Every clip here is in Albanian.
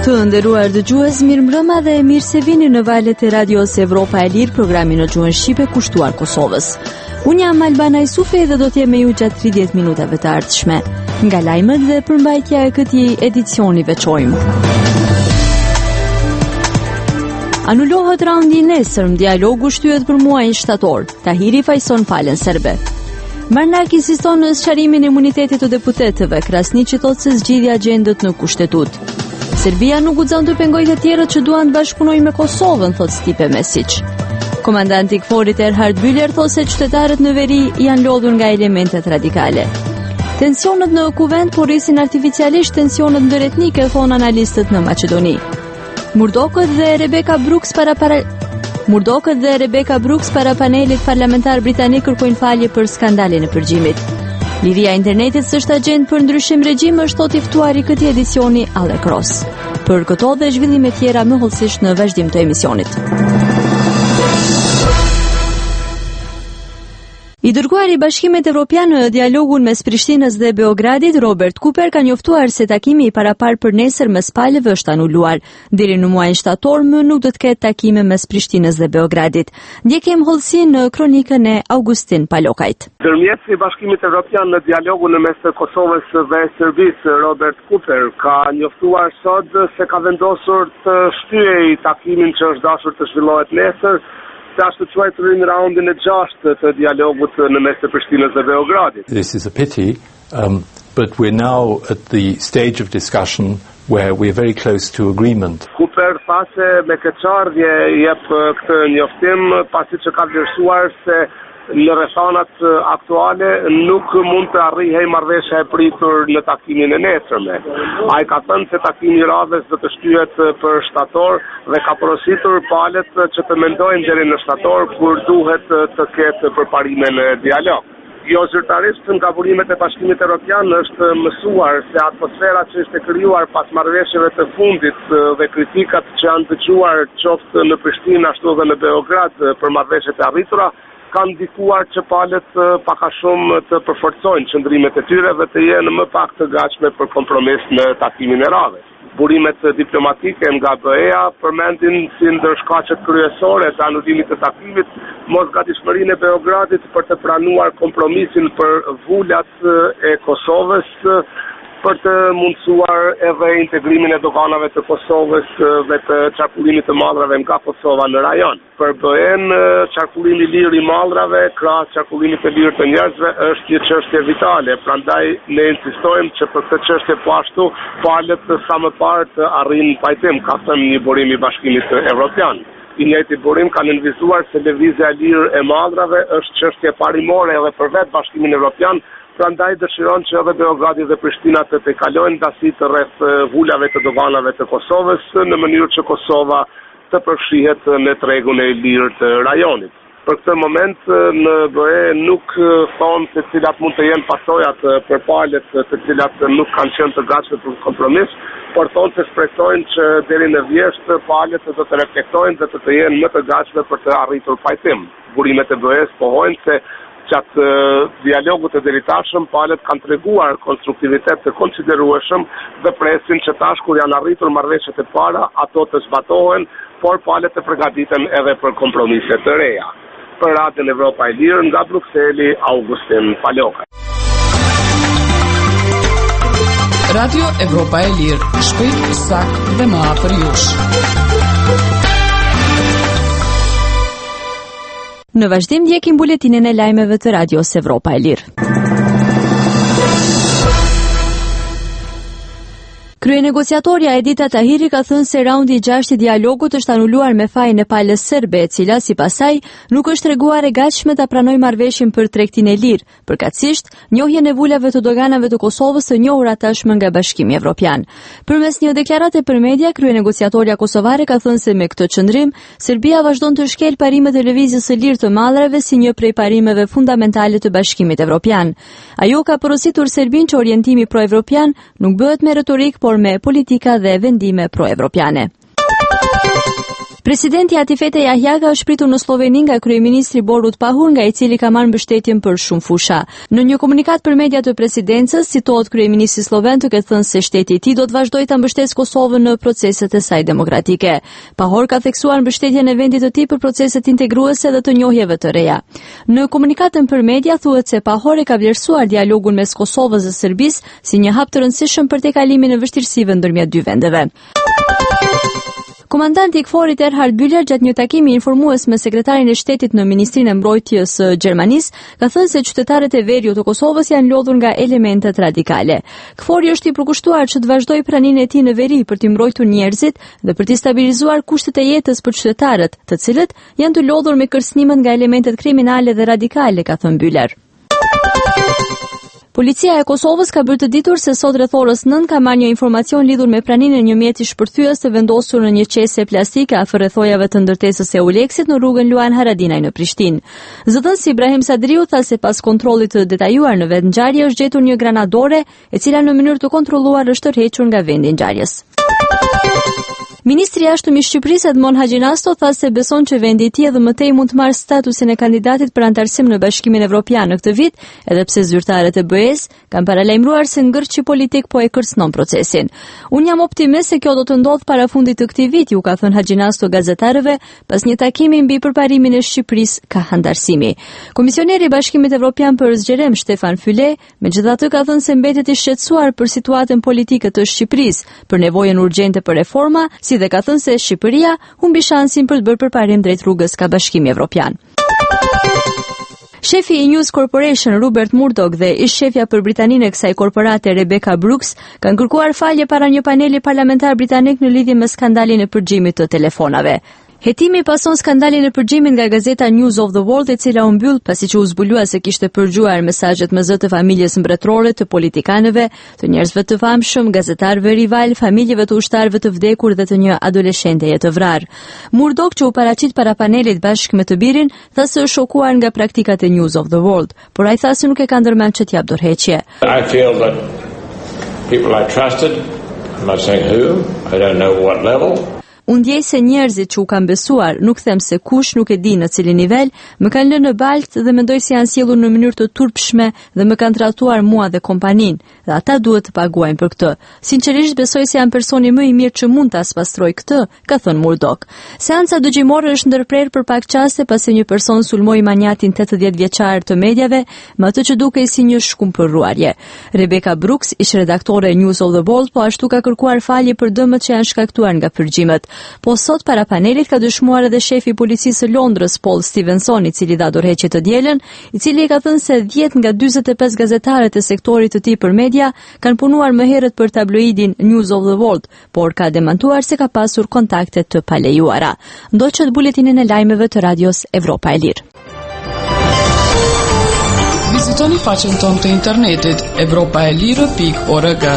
Të nderuar dëgjues, mirëmbrëma dhe mirë se vini në valët e Radios Evropa e Lirë, programin në gjuhën shqipe kushtuar Kosovës. Unë jam Albana Isufi dhe do t'jem me ju gjatë 30 minutave të ardhshme. Nga lajmet dhe përmbajtja e këtij edicioni veçojmë. Anulohet raundi i nesërm, dialogu shtyhet për muajin shtator. Tahiri fajson palën serbe. Marnak insiston në sqarimin e imunitetit të deputetëve, Krasniqi thotë se zgjidhja gjendet në kushtetut. Serbia nuk guxon të pengojë të tjerët që duan të bashkëpunojnë me Kosovën, thotë Stipe Mesić. Komandanti i KFOR-it Erhard Büller thotë se qytetarët në veri janë lodhur nga elementet radikale. Tensionet në kuvent porrisin artificialisht tensionet ndëretnike, thonë analistët në Maqedoni. Murdokët dhe Rebecca Brooks para panelit parlamentar britanik kërkojnë falje për skandalin e përgjimit. Liria e internetit s'është agjend për ndryshim regjim, është thotë i ftuari këtij edicioni Alle Cross. Për këto dhe zhvillime tjera më hollësisht në vazhdim të emisionit. I dërguari i Bashkimit Evropian në dialogun mes Prishtinës dhe Beogradit, Robert Cooper, ka njoftuar se takimi i parapar për nesër mes palëve është anuluar. Deri në muajin shtator më nuk do të ketë takime mes Prishtinës dhe Beogradit. Ndjekim hollësinë në kronikën e Augustin Palokajt. Ndërmjetësi i Bashkimit Evropian në dialogun mes Kosovës dhe Serbisë, Robert Cooper ka njoftuar sot se ka vendosur të shtyej takimin që është dashur të zhvillohet nesër, ashtu quajtur në raundin e 6 të dialogut në mes të Prishtinës dhe Beogradit. This is a pity, but we're now at the stage of discussion where we're very close to agreement. Cooper tha se me keqardhje jep këtë njoftim pasi që ka vlerësuar se në rrethanat aktuale nuk mund të arrijë marrëveshja e pritur në takimin e nesërme. Ai ka thënë se takimi i radhës do të shtyhet për shtator dhe ka porositur palët që të mendojnë deri në shtator kur duhet të ketë përparime në dialog. Jo zyrtarisht nga burimet e Bashkimit Evropian është mësuar se atmosfera që ishte krijuar pas marrëveshjeve të fundit dhe kritikat që janë dëgjuar qoftë në Prishtinë ashtu edhe në Beograd për marrëveshjet e arritura kanë ndikuar që palët pak a shumë të përforcojnë qëndrimet e tyre dhe të jenë më pak të gatshme për kompromis në takimin e radhës. Burimet diplomatike nga BE-ja përmendin si ndërshkaqet kryesore të anulimit të takimit mosgatishmërinë e Beogradit për të pranuar kompromisin për vulat e Kosovës, për të mundësuar edhe integrimin e doganave të Kosovës dhe të qarkullimit të mallrave nga Kosova në rajon. Për BE-n, qarkullimi i lirë i mallrave krahas qarkullimit të lirë të njerëzve është një çështje vitale. Prandaj ne insistojmë që për këtë çështje po ashtu palët sa më parë të arrijnë pajtim, ka thënë një burim i Bashkimit Evropian. I njëjti burim ka nënvizuar se lëvizja e lirë e mallrave është çështje parimore edhe për vetë Bashkimin Evropian. Prandaj dëshiron që edhe Beogradi dhe Prishtina të tejkalojnë dasitë rreth vulave të doganave të Kosovës në mënyrë që Kosova të përfshihet në tregun e lirë të rajonit. Për këtë moment në BE nuk thonë se cilat mund të jenë pasojat për palët të cilat nuk kanë qenë të gatshme për kompromis, por thonë se shpresojnë që deri në vjesht palët do të reflektojnë dhe të jenë më të gatshme për të arritur pajtim. Burimet e BE-s pohojnë se gjatë dialogut të deritashëm, palët kanë treguar konstruktivitet të konsiderueshëm dhe presin që tash kur janë arritur marrëveshjet e para, ato të zbatohen, por palët të përgatiten edhe për kompromise të reja. Për Radion Evropa e Lirë, nga Brukseli, Augustin Palokaj. Radio Evropa e Lirë, shpejt, sakt dhe më afër jush. Në vazhdim ndjekim buletinën e lajmeve të Radios Evropa e Lirë. Kryenegociatorja Edita Tahiri ka thënë se raundi i 6 i dialogut është anuluar me fajin e palës serbe, e cila sipas saj nuk është treguar e gatshme ta pranojë marrëveshjen për tregtinë e lirë, përkatësisht njohjen e vulave të doganave të Kosovës së njohura tashmë nga Bashkimi Evropian. Përmes një deklarate për media, kryenegociatorja kosovare ka thënë se me këtë qëndrim, Serbia vazhdon të shkel parimet e lëvizjes së lirë të mallrave si një prej parimeve fundamentale të Bashkimit Evropian. Ajo ka porositur Serbinë që orientimi pro-evropian nuk bëhet me retorik, por me politika dhe vendime pro-evropiane. Presidenti Atifete Jahja ka shpritur në Sloveni nga kryeministri Borut Pahor, nga i cili ka marrë mbështetjen për shumë fusha. Në një komunikat për media të presidencës, citohet kryeministri sloven të ketë thënë se shteti i tij do të vazhdojë ta mbështesë Kosovën në proceset e saj demokratike. Pahor ka theksuar mbështetjen e vendit të tij për proceset integruese dhe të njohjeve të reja. Në komunikatën për media thuhet se Pahor e ka vlerësuar dialogun mes Kosovës dhe Serbisë si një hap të rëndësishëm për tek kalimin e vështirësive ndërmjet dy vendeve. Komandanti i KFOR-it Erhard Bühler gjatë një takimi informues me sekretarin e shtetit në Ministrinë e Mbrojtjes së Gjermanisë ka thënë se qytetarët e veriut të Kosovës janë lodhur nga elementet radikale. KFOR-i është i përkushtuar që të vazhdojë praninë e tij në veri për të mbrojtur njerëzit dhe për të stabilizuar kushtet e jetës për qytetarët, të cilët janë të lodhur me kërcënimet nga elementet kriminale dhe radikale, ka thënë Bühler. Policia e Kosovës ka bërë të ditur se sot rreth orës 9 ka marrë një informacion lidhur me praninë e një mjeti shpërthyes të vendosur në një qese plastike afër rrethojave të ndërtesës së Euleksit në rrugën Luan Haradinaj në Prishtinë. Zëdhënësi Ibrahim Sadriu tha se pas kontrollit të detajuar në vend ngjarje është gjetur një granadore e cila në mënyrë të kontrolluar është tërhequr nga vendi i ngjarjes. Ministri i Jashtëm i Shqipërisë Edmond Haxhinasto tha se beson që vendi i tij edhe më tej mund të marrë statusin e kandidatit për antarësim në Bashkimin Evropian në këtë vit, edhe pse zyrtarët e BE-s kanë paralajmëruar se ngërçi politik po e kërcënon procesin. Unë jam optimist se kjo do të ndodhë para fundit të këtij viti, u ka thënë Haxhinasto gazetarëve pas një takimi mbi përparimin e Shqipërisë ka antarësimi. Komisioneri i Bashkimit Evropian për zgjerem Stefan Füle, megjithatë ka thënë se mbetet i shqetësuar për situatën politike të Shqipërisë, për nevojën urgjente për reforma, si dhe ka thënë se Shqipëria humbi shansin për të bërë përparim drejt rrugës ka Bashkimi Evropian. Shefi i News Corporation Rupert Murdoch dhe ish shefja për Britaninë e kësaj korporate Rebecca Brooks kanë kërkuar falje para një paneli parlamentar britanik në lidhje me skandalin e përgjimit të telefonave. Hetimi pason skandalin e përgjimit nga gazeta News of the World, e cila u mbyll pasi që u zbulua se kishte përgjuar mesazhet me zë të familjes mbretërore, të politikanëve, të njerëzve të famshëm, gazetarëve rival, familjeve të ushtarëve të vdekur dhe të një adoleshenteje të vrarë. Murdoch, që u paraqit para panelit bashkë me të birin, tha se është shokuar nga praktikat e News of the World, por ai tha se nuk e ka ndërmend që t'jap dorëheqje. I feel that people I trusted, I'm not saying who, I don't know what level. Unë ndjej se njerëzit që u kanë besuar, nuk them se kush, nuk e di në cili nivel, më kanë lënë në baltë dhe mendoj se janë sjellur në mënyrë të turpshme dhe më kanë trajtuar mua dhe kompaninë, dhe ata duhet të paguajnë për këtë. Sinqerisht besoj se janë personi më i mirë që mund ta spastroj këtë, ka thënë Murdoch. Seanca dëgjimore është ndërprerë për pak qaste pasi një person sulmoi manjatin 80 vjeçar të mediave me atë që dukej si një shkumpërruarje. Rebecca Brooks, ish redaktore e News of the World, po ashtu ka kërkuar falje për dëmët që janë shkaktuar nga përgjimet. Po sot para panelit ka dëshmuar edhe shefi i policisë së Londrës Paul Stevenson, i cili dha dorëheqje të dielën, i cili ka thënë se 10 nga 45 gazetarët e sektorit të tij për media kanë punuar më herët për tabloidin News of the World, por ka demantuar se ka pasur kontakte të palejuara. Ndoqët buletinin e lajmeve të Radios Evropa e Lirë. Vizitoni faqen tonë të internetit europaelire.org.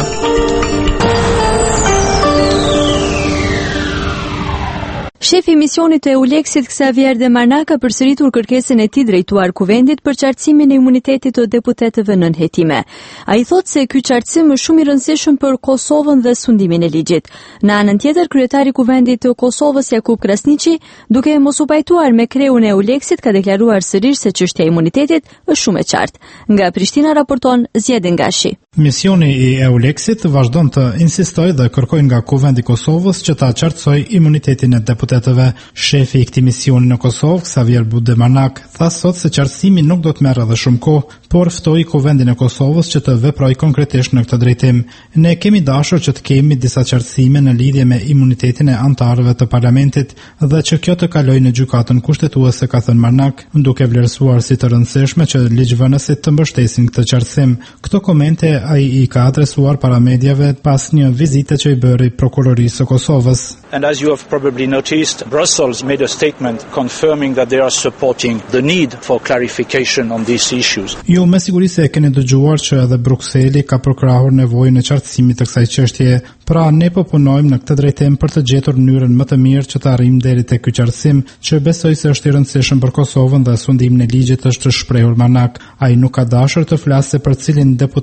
Shefi i misionit të Euleksit Xavier Demarnak ka përsëritur kërkesën e tij drejtuar kuvendit për qartësimin e imunitetit të deputetëve nën hetime. Ai thotë se ky qartësim është shumë i rëndësishëm për Kosovën dhe sundimin e ligjit. Në anën tjetër, kryetari i kuvendit të Kosovës Jakub Krasniqi, duke mos u pajtuar me kreun e Euleksit, ka deklaruar sërish se çështja e imunitetit është shumë e qartë. Nga Prishtina raporton Zjedin Gashi. Misioni i Euleksit vazhdon të insistojë dhe kërkojë nga kuvendi i Kosovës që ta qartësojë imunitetin e deputetëve. Shefi i këtij misioni në Kosovë, Xavier Demarnak, tha sot se qartësimi nuk do të merrë edhe shumë kohë, por ftoi kuvendin e Kosovës që të veprojë konkretisht në këtë drejtim. Ne kemi dashur që të kemi disa qartësime në lidhje me imunitetin e anëtarëve të parlamentit dhe që kjo të kalojë në gjykatën kushtetuese, ka thënë Marnak, duke vlerësuar si të rëndësishme që ligjvënësit të mbështesin këtë qartësim. Këto komente ai i ka adresuar para mediave pas një vizite që i bëri prokurorisë së Kosovës. And as you have probably noticed, Brussels made a statement confirming that they are supporting the need for clarification on these issues. Ju me siguri se e keni dëgjuar që edhe Brukseli ka përkrahur nevojën e qartësimit të kësaj çështje. Pra ne po punojmë në këtë drejtim për të gjetur mënyrën më të mirë që të arrijmë deri tek ky qartësim, që besoj se është i rëndësishëm për Kosovën dhe sundimin e ligjit, është shprehur Marnak. Ai nuk ka dashur të flasë për cilin deputet konkret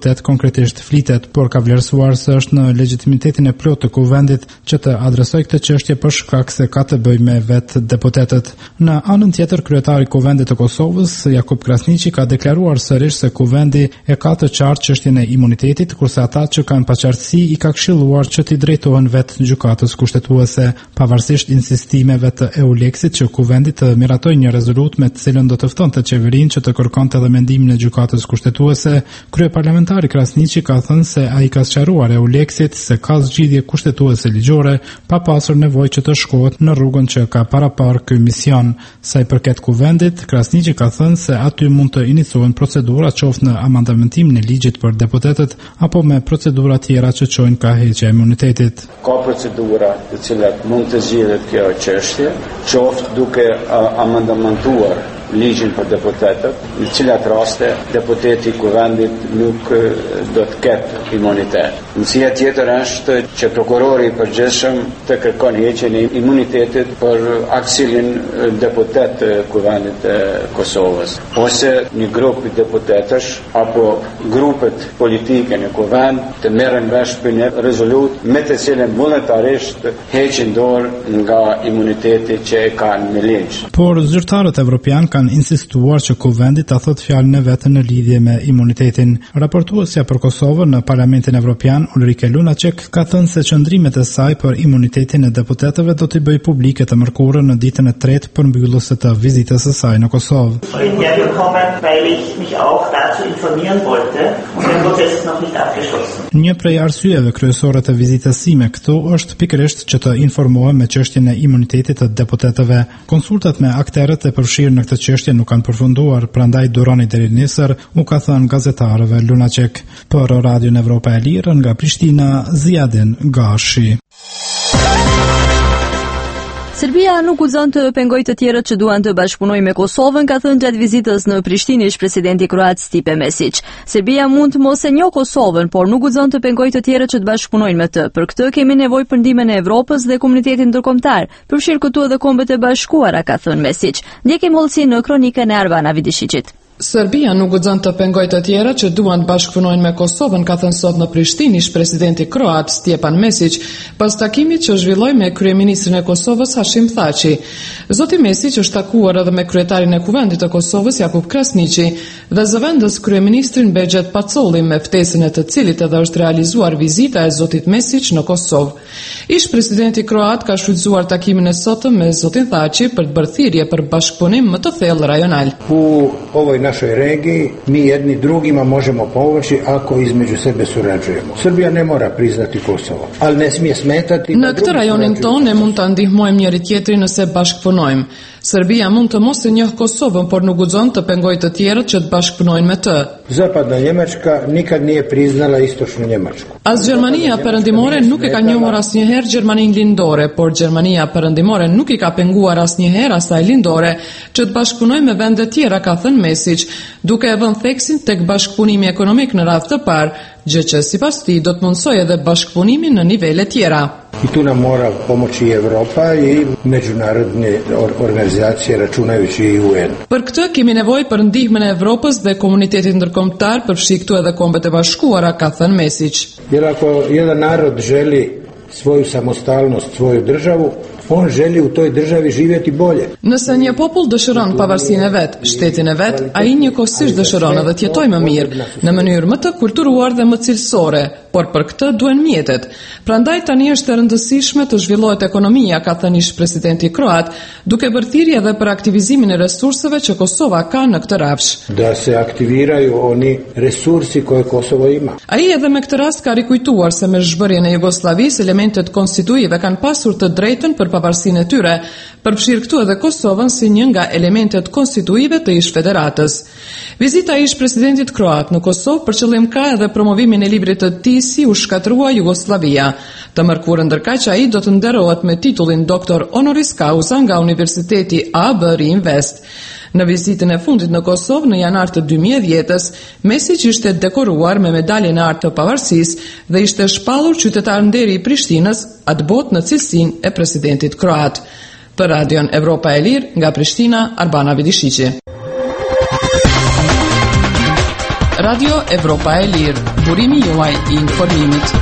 konkretisht flitet, por ka vlerësuar se është në legjitimitetin e plotë të kuvendit që të adresojë këtë çështje për shkak se ka të bëjë me vetë deputetët. Në anën tjetër, kryetari i Kuvendit të Kosovës, Jakub Krasniqi, ka deklaruar sërish se kuvendi e ka të qartë çështjen e imunitetit, kurse ata që kanë paqartësi i ka këshilluar që t'i drejtohen vetë gjykatës kushtetuese, pavarësisht insistimeve të EULEX-it që kuvendi të miratojë një rezolutë me të cilën do të ftonte qeverinë që të kërkonte edhe mendimin e gjykatës kushtetuese. Kryeparlamentari Krasniqi ka thënë se ai ka sqaruar EULEX-it se ka zgjidhje kushtetuese ligjore pa pasur nevojë që të shkohet në rrugën që ka paraparë ky mision. Sa i përket kuvendit, Krasniqi ka thënë se aty mund të iniciohen procedura qoftë në amandamentimin e ligjit për deputetët apo me procedura tjera që çojnë ka heqja e imunitetit. Ka procedura të cilat mund të zgjidhet kjo çështje, qoftë duke amendamentuar ligjin për deputetët, në cilat raste deputeti i kuvendit nuk do të ketë imunitet. Mësia tjetër është që prokurori i përgjithshëm të kërkon heqjen e imunitetit për aksilin deputet të kuvendit të Kosovës, ose një grup i deputetësh apo grupet politike në kuvend të merren vesh për një rezolutë me të cilën vullnetarisht heqin dorë nga imuniteti që e kanë në ligj. Por zyrtarët evropian kanë insistuar që kuvendi ta thotë fjalën e vet në lidhje me imunitetin. Raportuesja për Kosovën në Parlamentin Evropian, Ulrike Lunacek, ka thënë se qëndrimet e saj për imunitetin e deputetëve do t'i bëjë publike të mërkurën në ditën e 3 për mbylljes së vizitës së saj në Kosovë. Një prej arsyeve kryesore të vizitës sime këtu është pikërisht që të informohem me çështjen e imunitetit të deputetëve. Konsultat me aktorët e përfshirë në këtë çështje nuk kanë përfunduar, prandaj duroni deri nesër, u ka thënë gazetarëve Lunacek. Për Radion Evropa e Lirë nga Prishtina, Ziadin Gashi. Serbia nuk guxon të pengojë të tjerët që duan të bashkëpunojnë me Kosovën, ka thënë gjatë vizitës në Prishtinë ish presidenti kroat Stipe Mesić. Serbia mund të mos e njohë Kosovën, por nuk guxon të pengojë të tjerët që të bashkëpunojnë me të. Për këtë kemi nevojë për ndihmën e Evropës dhe komunitetit ndërkombëtar, përfshirë këtu edhe Kombet e Bashkuara, ka thënë Mesić. Ndjekim hollësinë në kronikën e Arbana Vidišićit. Serbia nuk guxon të pengojë të tjera që duan të bashkëpunojnë me Kosovën, ka thënë sot në Prishtinë ish presidenti kroat Stjepan Mesić, pas takimit që zhvilloi me kryeministrin e Kosovës Hashim Thaçi. Zoti Mesić është takuar edhe me kryetarin e Kuvendit të Kosovës Jakub Krasniqi dhe zëvendës kryeministrin Begjet Pacolli, me ftesën e të cilit edhe është realizuar vizita e zotit Mesić në Kosovë. Ish presidenti kroat ka shfrytzuar takimin e sotëm me zotin Thaçi për të bërë thirrje për bashkëpunim më të thellë rajonal. Našoj regiji mi jedni drugima možemo pomoći ako između sebe surađujemo. Srbija ne mora priznati Kosovo, ali ne smije smetati. Në këtë rajonin tonë ne mund ta ndihmojmë njëri tjetrin nëse bashkëpunojmë. Serbia mund të mos e njohë Kosovën, por nuk guxon të pengojë të tjerët që të bashkëpunojnë me të. Zapadna Njemačka nikad nije priznala istočnu Njemačku. As Gjermania perëndimore nuk e ka njohur asnjëherë Gjermaninë lindore, por Gjermania perëndimore nuk i ka penguar asnjëherë asaj lindore që të bashkëpunojë me vende tjera, ka thënë Mesić, duke e vënë theksin tek bashkëpunimi ekonomik në radhë të parë, gjë që sipas tij do të mundsojë edhe bashkëpunimin në nivele tjera. I tu nam mora pomoći i Evropa i međunarodne organizacije, računajući i UN. Për këtë kemi nevojë për ndihmën e Evropës dhe komunitetit ndërkombëtar, përfshi këtu edhe Kombet e Bashkuara, ka thënë Mesić. Jer ako jedan narod želi svoju samostalnost, svoju državu, on želi u toj državi živjeti bolje. Nëse një popull dëshiron pavarësinë e vet, shtetin e vet, ai njëkohësisht dëshiron edhe të jetojë më mirë, në mënyrë më të kulturuar dhe më cilësore, por për këtë duhen mjetet. Prandaj tani është e rëndësishme të zhvillohet ekonomia, ka thënë ish presidenti kroat, duke bërë thirrje edhe për aktivizimin e resurseve që Kosova ka në këtë rafsh. Da se aktiviraju oni resursi koje Kosovo ima. Ai edhe me këtë rast ka rikujtuar se me zhbërjen e Jugosllavisë elementet konstituive kanë pasur të drejtën për pavarësinë e tyre, përfshirë këtu edhe Kosovën si një nga elementet konstituive të ish federatës. Vizita e ish presidentit kroat në Kosovë për qëllim ka edhe promovimin e librit të tij Si u shkatrua Jugoslavia. Të mërkurën ndërkaq ai do të nderohet me titullin doktor honoris causa nga Universiteti AB Invest. Në vizitën e fundit në Kosovë në janar të 2010-s, Mesić ishte dekoruar me medaljen e artë të pavarësisë dhe ishte shpallur qytetar nderi i Prishtinës atë botë në cilësinë e presidentit kroat. Për Radion Evropa e Lirë nga Prishtina, Arbana Vidišići. Radio Evropa e Lirë, burimi juaj I informimit.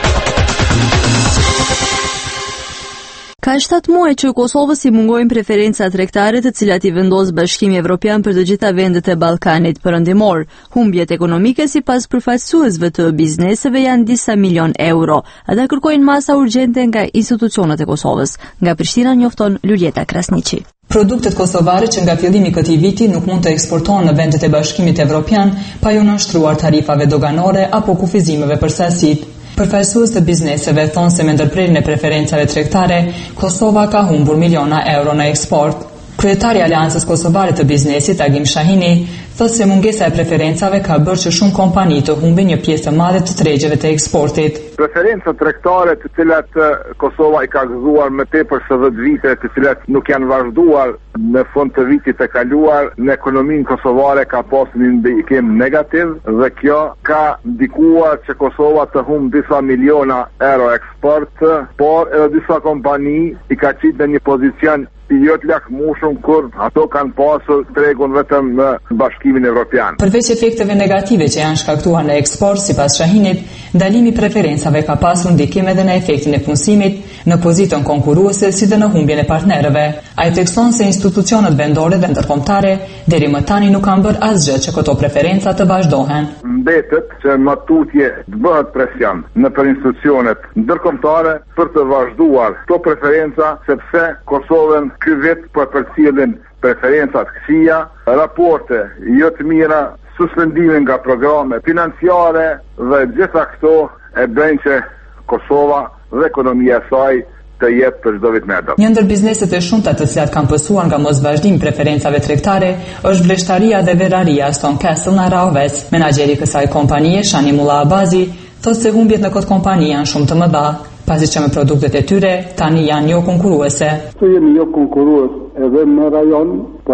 Ka 7 muaj që Kosovës I mungojnë preferencat tregtare të cilat I vendos Bashkimi Evropian për të gjitha vendet e Ballkanit Perëndimor. Humbjet ekonomike sipas përfaqësuesve të bizneseve janë disa milion euro. Ata kërkojnë masa urgjente nga institucionet e Kosovës. Nga Prishtina njofton Luljeta Krasniqi. Produktet kosovare që nga fillimi këtij viti nuk mund të eksportohen në vendet e Bashkimit Evropian pa ju nënshtruar tarifave doganore apo kufizimeve për sasitë. Përfaqësues të bizneseve thonë se me ndërprerjen e preferencave tregtare, Kosova ka humbur miliona euro në eksport. Kryetari I Aleancës Kosovare të Biznesit, Agim Shahini, thotë se mungesa e preferencave ka bërë që shumë kompani të humbin një pjesë të madhe të tregjeve të eksportit. Preferencat tregtare të cilat Kosova I ka gëzuar më tepër se 10 vite, të cilat nuk janë vazhduar në fund të vitit të kaluar, në ekonominë kosovare ka pasur një ndikim negativ dhe kjo ka ndikuar që Kosova të humb disa miliona euro eksport, por edhe disa kompani I ka qitë në një pozicion jo të lakmueshëm kur ato kanë pasur tregun vetëm në Bashkimin Evropian. Përveç efekteve negative që janë shkaktuar në eksport, sipas Shahinit, ndalimi I preferencave ka pasur ndikim edhe në efektin e punësimit, në pozitën konkurruese si dhe në humbjen e partnerëve. Ai thekson se institucionet vendore dhe ndërkombëtare deri më tani nuk kanë bërë asgjë që këto preferenca të vazhdohen. Mbetet që më tutje të bëhet presion nëpër institucionet ndërkombëtare për të vazhduar këto preferenca sepse Kosovën ky vit për përcjellin preferencat këqija, raporte jo të mira, suspendime nga programe financiare dhe gjitha këto e bëjnë që Kosova dhe ekonomia e saj të jetë për çdo vit më ardhur. Një ndër bizneset e shumta të cilat kanë pësuar nga mosvazhdimi I preferencave tregtare është vleshtaria dhe verraria Stone Castle në Raoves. Menaxheri I kësaj kompanie, Shani Mulla Abazi, thotë se humbjet në këtë kompani janë shumë të mëdha, pasi që me produktet e tyre tani janë jo konkurruese. Të jemi jo konkurrues edhe në rajon,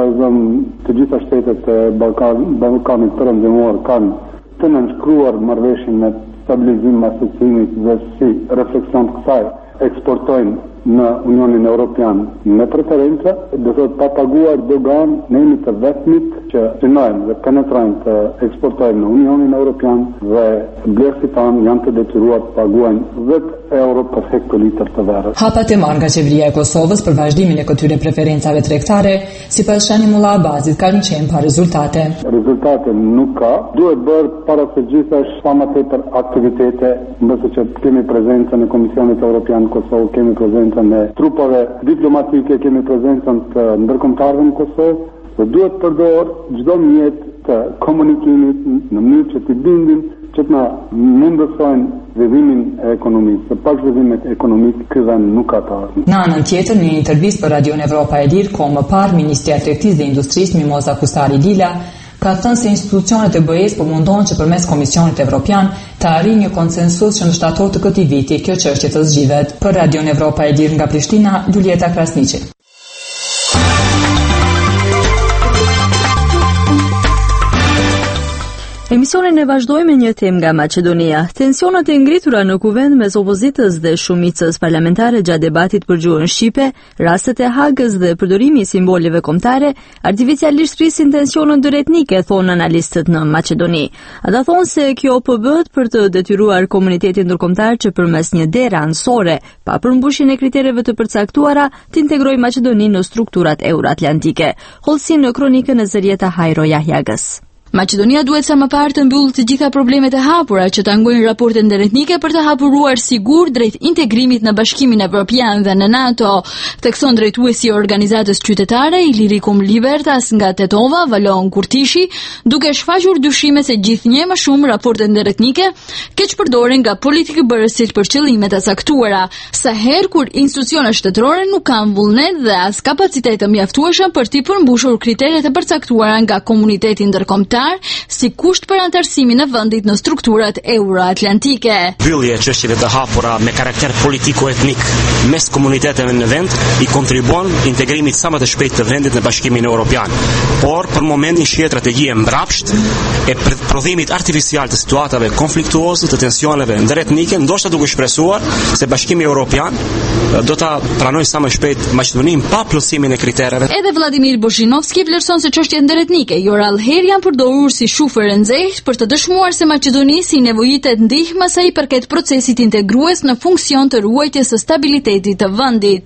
të gjitha shtetet e Ballkanit Perëndimor kanë të nënshkruar marrëveshjen me stabilizim asociimit dhe si refleksion të kësaj eksportojnë në Unionin Evropian me preferenca, do thotë pa paguar dogan, ne jemi të vetmit që synojmë dhe penetrojnë të eksportojnë në Unionin Evropian dhe blerësit tanë janë të detyruar të paguajnë 10 euro për hektolitër të verës. Hapat e marrë nga qeveria e Kosovës për vazhdimin e këtyre preferencave tregtare, sipas Shani Mulla Abazit, kanë qenë pa rezultate. Rezultate nuk ka, duhet bërë para së gjithash sa më tepër aktivitete, mbase që kemi prezencën në Komisionit Evropian Kosovë, kemi prezencën në trupave diplomatike, kemi prezencën të ndërkombëtarëve në Kosovë, dhe duhet përdor çdo mjet të komunikimit në mënyrë që të bindin që të na mundësojnë zhvillimin e ekonomisë. Se pa zhvillim ekonomik ky vend nuk ka të ardhmen. Në anën tjetër, në një intervistë për Radion Evropa e Lirë, kohë më parë, Ministria e Tregtisë dhe Industrisë Mimoza Kustari Lila ka thënë se institucionet e BE-s po mundohen që përmes Komisionit Evropian të arrijë një konsensus që në shtator të këtij viti kjo çështje të zgjidhet. Për Radion Evropa e Lirë nga Prishtina, Luljeta Krasniqi. Emisionin e vazhdojmë me një temë nga Maqedonia. Tensionet e ngritura në kuvend mes opozitës dhe shumicës parlamentare gjatë debatit për gjuhën shqipe, rastet e Hagës dhe përdorimi I simboleve kombëtare, artificialisht rrisin tensionet ndëretnike, thonë analistët në Maqedoni. Ata thonë se kjo po bëhet për të detyruar komunitetin ndërkombëtar që përmes një dere anësore, pa përmbushjen e kritereve të përcaktuara, të integrojë Maqedoninë në strukturat euroatlantike. Hollësi në kronikën e Zërieta Hajro Jahjagës. Maqedonia duhet sa më parë të mbyllë të gjitha problemet e hapura që tangojnë raportet ndërretnike për të hapuruar sigur drejt integrimit në Bashkimin Evropian dhe në NATO, thekson drejtuesi I organizatës qytetare Ilirikum Libertas nga Tetova, Valon Kurtishi, duke shfaqur dyshime se gjithnjë më shumë raportet ndërretnike keq përdoren nga politikëbërësit për qëllime të caktuara, sa herë kur institucionet shtetërore nuk kanë vullnet dhe as kapacitet të mjaftueshëm për të përmbushur kriteret e përcaktuara nga komuniteti ndërkombëtar si kusht për antarësimin e vendit në strukturat euroatlantike. Mbyllja e çështjeve të hapura me karakter politiko-etnik mes komuniteteve në vend I kontribuon integrimit sa më të shpejt të vendit në Bashkimin Evropian. Por për momentin shihet strategjia mbrapsht e prodhimit artificial të situatave konfliktuose, të tensioneve ndëretnike, ndoshta duke shpresuar se Bashkimi Evropian do ta pranojë sa më shpejt Maqedoninë pa plotësimin e kritereve. Edhe Vladimir Bozhinovski vlerëson se çështjet ndëretnike jo rallëherë janë përdorur shtrohur si shufer e nxehtë për të dëshmuar se Maqedonisi nevojitet ndihmë sa i përket procesit integrues në funksion të ruajtjes së stabilitetit të vendit.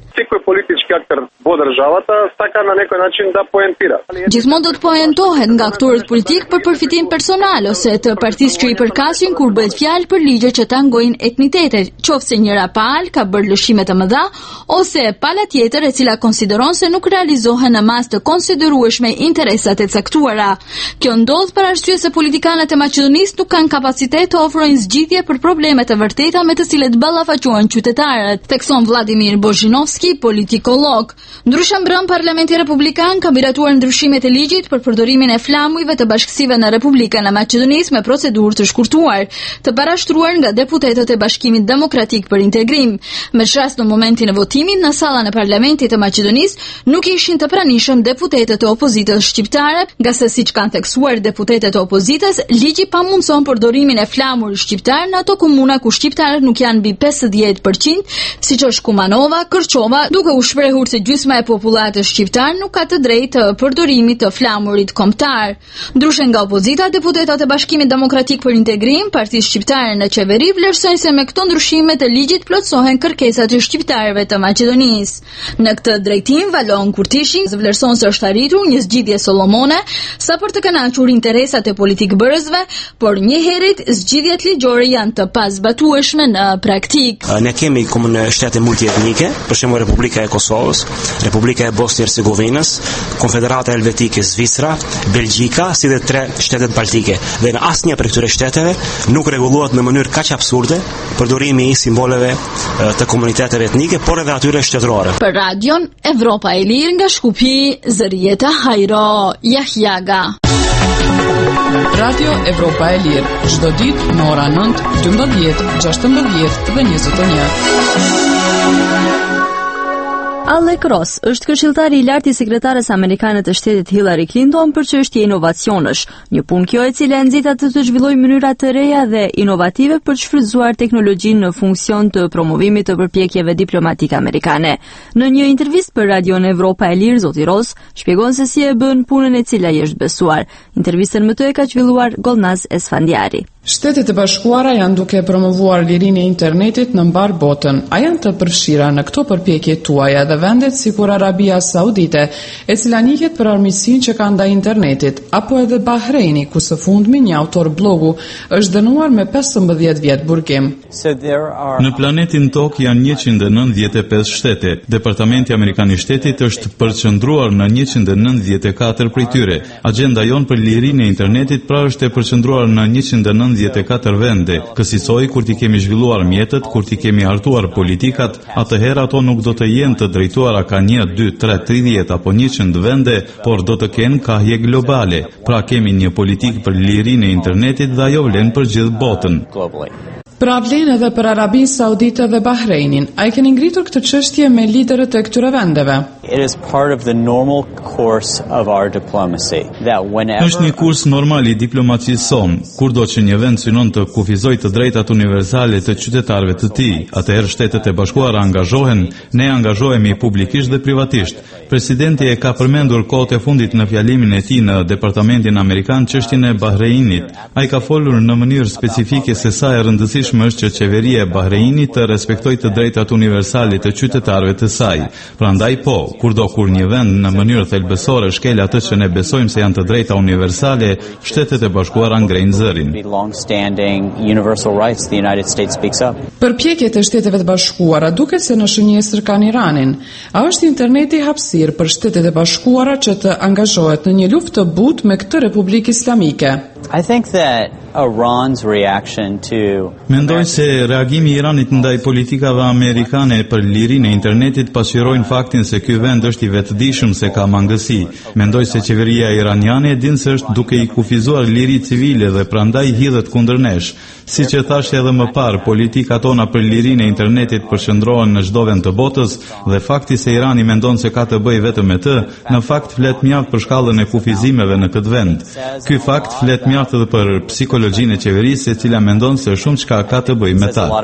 Gjithmonë do të poentohet nga aktorët politik për përfitim personal ose të partisë që i përkasin kur bëhet fjalë për ligje që tangojnë etnitetet, qoftë njëra palë ka bërë lëshime të mëdha ose pala tjetër e cila konsideron se nuk realizohen në mas të konsiderueshme interesat e caktuara. Kjo ndodh për arsye se politikanët e Maqedonisë nuk kanë kapacitet të ofrojnë zgjidhje për problemet e vërteta me të cilet ballafaqohen qytetarët, thekson Vladimir Bozhinovski, politikolog. Ndryshe mbrëm Parlamenti Republikan ka miratuar ndryshimet e ligjit për përdorimin e flamujve të bashkësive në Republikën e Maqedonisë me procedurë të shkurtuar, të parashtruar nga deputetët e Bashkimit Demokratik për Integrim. Me rast në momentin e votimit në sallën e Parlamentit të Maqedonisë nuk ishin të pranishëm deputetët e opozitës shqiptare, nga se siç kanë theksuar deputetët e opozitës, ligji pamundson përdorimin e flamurit shqiptar në ato komuna ku shqiptarët nuk janë mbi 50%, siç është Kumanova, Kërçova, duke u shprehur se gjysma e popullatës shqiptar nuk ka të drejtë të përdorimit të flamurit kombëtar. Ndryshe nga opozita, deputetët e Bashkimit Demokratik për Integrim, partisë shqiptare në qeveri, vlerësojnë se me këto ndryshime të ligjit plotësohen kërkesat e shqiptarëve të Maqedonisë. Në këtë drejtim, Valon Kurtishi vlerëson se është arritur një zgjidhje solomone sa për të kënaqur interesat e politikbërësve, por njëherët zgjidhjet ligjore janë të pazbatueshme në praktik. Ne kemi shtete multietnike, për shembull Republika e Kosovës, Republika e Bosnjë-Hercegovinës, Konfederata Helvetike, Zvicra, Belgjika, si dhe 3 shtetet baltike. Dhe në asnjë prej këtyre shteteve nuk rregullohet në mënyrë kaq absurde përdorimi i simboleve të komuniteteve etnike, por edhe atyre shtetërore. Për Radion Evropa e Lirë nga Shkupi, Zërieta Hajro Jahjaga. Radio Evropa e Lirë, çdo ditë në ora 9, 12, 16 dhe 21. Alec Ross është këshilltari i lartë i sekretares amerikane të shtetit Hillary Clinton për çështje inovacionësh, një punë kjo e cila e nxit atë të zhvillojë mënyra të reja dhe inovative për të shfrytzuar teknologjinë në funksion të promovimit të përpjekjeve diplomatike amerikane. Në një intervistë për Radion Evropa e Lirë, zoti Ross shpjegon se si e bën punën e cila i është besuar. Intervistën më të e ka zhvilluar Golnaz Esfandiari. Shtetet e Bashkuara janë duke promovuar lirinë e internetit në mbar botën. A janë të përfshira në këto përpjekje tuaja dhe vendet sikur Arabia Saudite, e cila njihet për armiqsinë që ka ndaj internetit, apo edhe Bahreini, ku së fundmi një autor blogu është dënuar me 15 vjet burgim. Në planetin Tokë janë 195 shtete. Departamenti Amerikan i Shtetit është përqendruar në 194 prej tyre. Agjenda jon për lirinë e internetit pra është e përqendruar në 194 vende. Kësaj kur ti kemi zhvilluar mjetet, kur ti kemi hartuar politikat, atëherë ato nuk do të jenë të drejtuara ka 1, 2, 3, 30 apo 100 vende, por do të kenë kahje globale. Pra kemi një politikë për lirinë e internetit dhe ajo vlen për gjithë botën. Pra vlen edhe për Arabinë Saudite dhe Bahreinin. A i keni ngritur këtë çështje me liderët e këtyre vendeve? Është një kurs normal i diplomacisë son. Kurdo që një vend synon të kufizojë të drejtat universale të qytetarëve të tij, atëherë Shtetet e Bashkuara angazhohen, ne angazhohemi publikisht dhe privatisht. Presidenti e ka përmendur kohët e fundit në fjalimin e tij në Departamentin Amerikan çështjen e Bahreinit. Ai ka folur në mënyrë specifike se sa e rëndësishme është që qeveria e Bahreinit të respektojë të drejtat universale të qytetarëve të saj. Prandaj po, kurdo kur një vend në mënyrë thelbësore shkel atë që ne besojmë se janë të drejta universale, Shtetet e Bashkuara ngrejnë zërin. Përpjekjet e Shteteve të Bashkuara duket se në shënjesër kanë Iranin. A është interneti hapësirë për Shtetet e Bashkuara që të angazhohet në një luftë të butë me këtë Republikë Islamike? Mendoj se reagimi i Iranit ndaj politikave amerikane për lirinë e internetit pasqyrojnë faktin se ky vend është i vetëdijshëm se ka mangësi. Mendoj se qeveria iraniane din se është duke i kufizuar liri civile dhe prandaj hidhet kundër nesh. Siç e thash edhe më parë, politika tona për lirinë e internetit përshëndrohen në çdo vend të botës dhe fakti se Irani mendon se ka të bëjë vetëm me të, në fakt flet mjaft për shkallën e kufizimeve në këtë vend. Ky fakt flet mjaft edhe për psikologjinë e qeverisë, e cila mendon se shumë çka ka të bëjë me ta.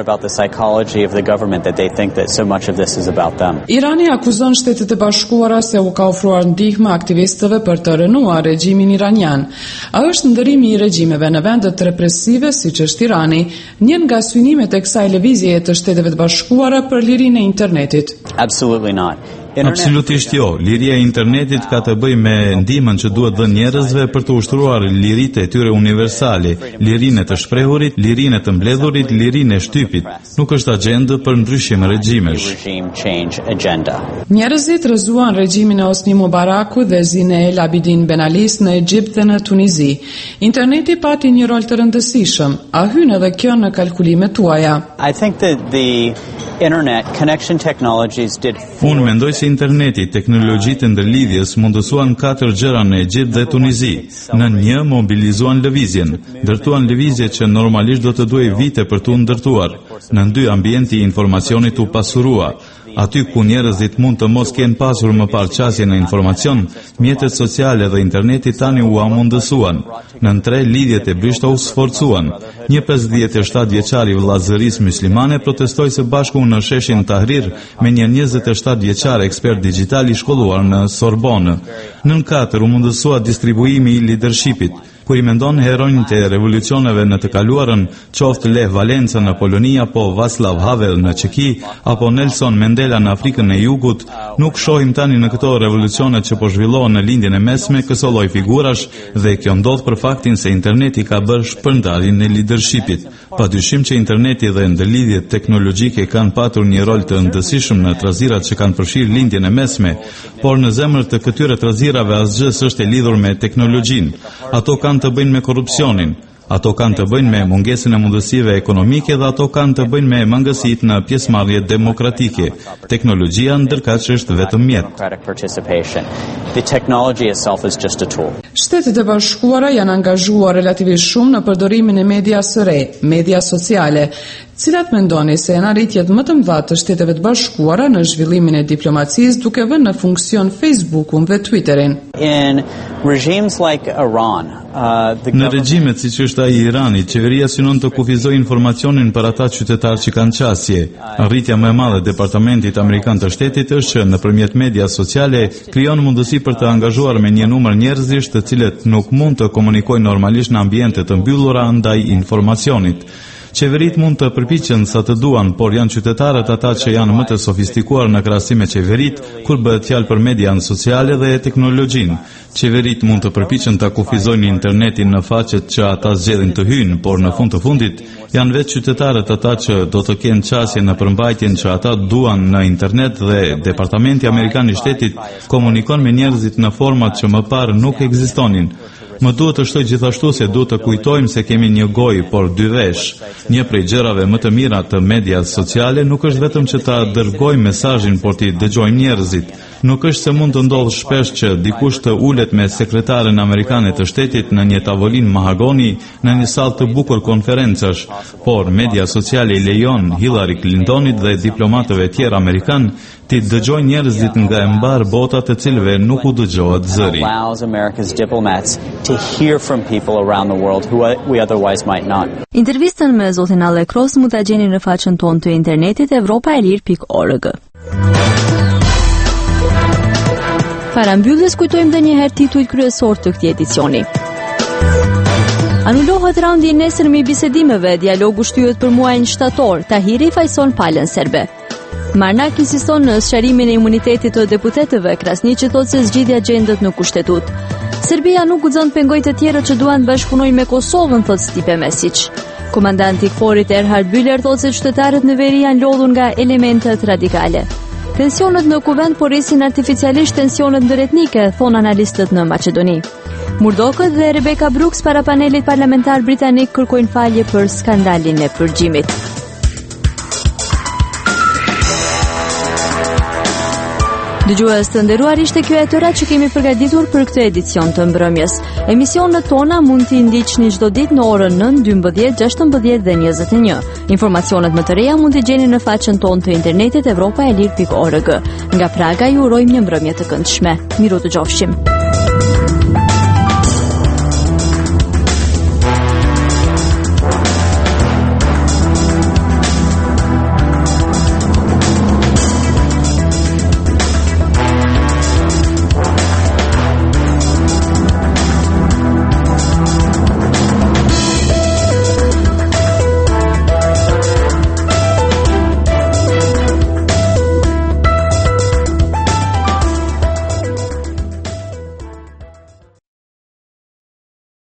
Irani akuzon Shtetet e Bashkuara se u ka ofruar ndihmë aktivistëve për të rënuar regjimin iranian. A është ndërrimi i regjimeve në vendet represive siç është Irani një nga synimet e kësaj lëvizjeje të Shteteve të Bashkuara për lirinë e internetit? Absolutely not. Absolutisht jo. Liria e internetit ka të bëjë me ndihmën që duhet dhënë njerëzve për të ushtruar liritë e tyre universale, lirinë e të shprehurit, lirinë e të mbledhurit, lirinë e shtypit. Nuk është agjendë për ndryshim regjimesh. Njerëzit rrëzuan regjimin e Hosni Mubaraku dhe Zine El Abidin Ben Alis në Egjipt dhe në Tunizi. Interneti pati një rol të rëndësishëm. A hyn edhe kjo në kalkulimet tuaja? Unë mendoj se interneti, teknologjitë ndërlidhjes mundësuan 4 gjëra në Egjipt dhe Tunizi. Në një mobilizuan lëvizjen, ndërtuan lëvizje që normalisht do të duhej vite për t'u ndërtuar. Në 2 ambienti i informacionit u pasurua. Aty ku njerëzit mund të mos kenë pasur më parë qasje në informacion, mjetet sociale dhe interneti tani u amundësuan. Në 3 lidhjet e bryshta u sforcuan. Një 57 vjeçar i vllazërisë muslimane protestoi së bashku në sheshin Tahrir me një 27 vjeçar ekspert digjital i shkolluar në Sorbonne. Në 4 u mundësua distribuimi i leadershipit. Kur i mendon heronjtë e revolucioneve në të kaluarën, qoftë Lech Valenca në Poloni apo Václav Havel në Çeki, apo Nelson Mandela në Afrikën e Jugut, nuk shohim tani në këto revolucione që po zhvillohen në lindjen e mesme këso lloj figurash dhe kjo ndodh për faktin se interneti ka bërë shpërndarjen e leadershipit. Padyshim që interneti dhe ndërlidhjet teknologjike kanë patur një rol të rëndësishëm në trazirat që kanë përfshirë lindjen e mesme, por në zemër të këtyre trazirave asgjë s'është e lidhur me teknologjinë. Ato kanë të bëjnë me korrupsionin, ato kanë të bëjnë me mungesën e mundësive ekonomike dhe ato kanë të bëjnë me mangësitë në pjesëmarrje demokratike. Teknologjia ndërkaq është vetëm mjet. Shtetet e Bashkuara janë angazhuar relativisht shumë në përdorimin e medias së re, media sociale. Cilat mendoni se janë arritjet më të mëdha të Shteteve të Bashkuara në zhvillimin e diplomacisë duke vënë në funksion Facebookun dhe Twitterin? Në regjimet siç është ai i Iranit, qeveria synon të kufizojë informacionin për ata qytetarë që kanë qasje. Arritja më e madhe e Departamentit Amerikan të Shtetit është që nëpërmjet media sociale krijon mundësi për të angazhuar me një numër njerëzish të cilët nuk mund të komunikojnë normalisht në ambiente të mbyllura ndaj informacionit. Qeverit mund të përpiqen sa të duan, por janë qytetarët ata që janë më të sofistikuar në krahasim me qeverit kur bëhet fjalë për median sociale dhe teknologjinë. Qeverit mund të përpiqen ta kufizojnë internetin në faqet që ata zgjedhin të hyjnë, por në fund të fundit janë vetë qytetarët ata që do të kenë qasje në përmbajtjen që ata duan në internet dhe Departamenti Amerikan i Shtetit komunikon me njerëzit në format që më parë nuk ekzistonin. Më duhet të shtoj gjithashtu se duhet të kujtojmë se kemi një gojë, por 2 vesh. Një prej gjërave më të mira të medias sociale nuk është vetëm që ta dërgojmë mesazhin, por t'i dëgjojmë njerëzit. Nuk është se mund të ndodhë shpesh që dikush të ulet me sekretaren amerikane të shtetit në një tavolinë mahagoni në një sallë të bukur konferencash, por media sociale i lejon Hillary Clintonit dhe diplomatëve tjerë amerikan ti dëgjojnë njerëzit nga e mbar bota të cilëve nuk u dëgjohet zëri. Intervistën me zotin Alekros mund ta gjeni në faqen tonë të internetit europaelir.org. Para mbylljes kujtojmë edhe një herë titujt kryesor të këtij edicioni. Anulohet raundi i nesërm i bisedimeve, dialogu shtyhet për muajin shtator, Tahiri fajson palën serbe. Marnak insiston në sqarimin e imunitetit të deputetëve, Krasniqi thotë se zgjidhja gjendet në kushtetut. Serbia nuk guxon të pengojë të tjerët që duan të bashkëpunojnë me Kosovën, thotë Stipe Mesić. Komandanti i KFOR-it Erhard Büller thotë se qytetarët në veri janë lodhur nga elementet radikale. Tensionet në kuvend porisin artificialisht tensionet ndëretnike, thonë analistët në Maqedoni. Murdochët dhe Rebecca Brooks para panelit parlamentar britanik kërkojnë falje për skandalin e përgjimit. Dëgjues të nderuar, ishte kjo e tëra që kemi përgatitur për këtë edicion të mbrëmjes. Emisionet tona mund t'i ndiqni çdo ditë në orën 9, 12, 16 dhe 21. Informacionet më të reja mund t'i gjeni në faqen tonë të internetit evropaelir.org. Nga Praga ju urojmë një mbrëmje të këndshme. Miru të qofshim.